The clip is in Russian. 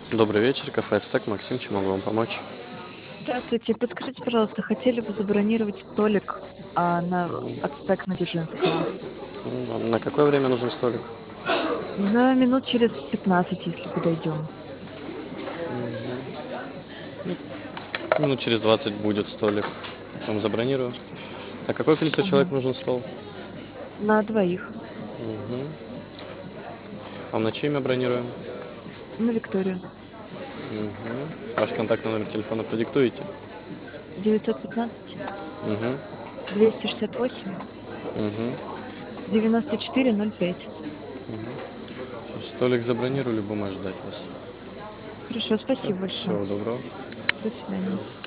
Добрый вечер, кафе «Ацтек», Максим, чем могу вам помочь? Здравствуйте. Подскажите, пожалуйста, хотели бы забронировать столик на «Ацтек» на Дзержинского? На какое время нужен столик? На минут через 15, если подойдем. Минут через 20 будет столик. Там забронирую. А какое количество человек Ага. нужен стол? На двоих. А на чье имя бронируем? На Викторию. Ваш контактный номер телефона продиктуете? 915 Угу. 268 Угу. 9405. Столик забронировали, будем ждать вас. Хорошо, спасибо большое. Всего доброго. До свидания.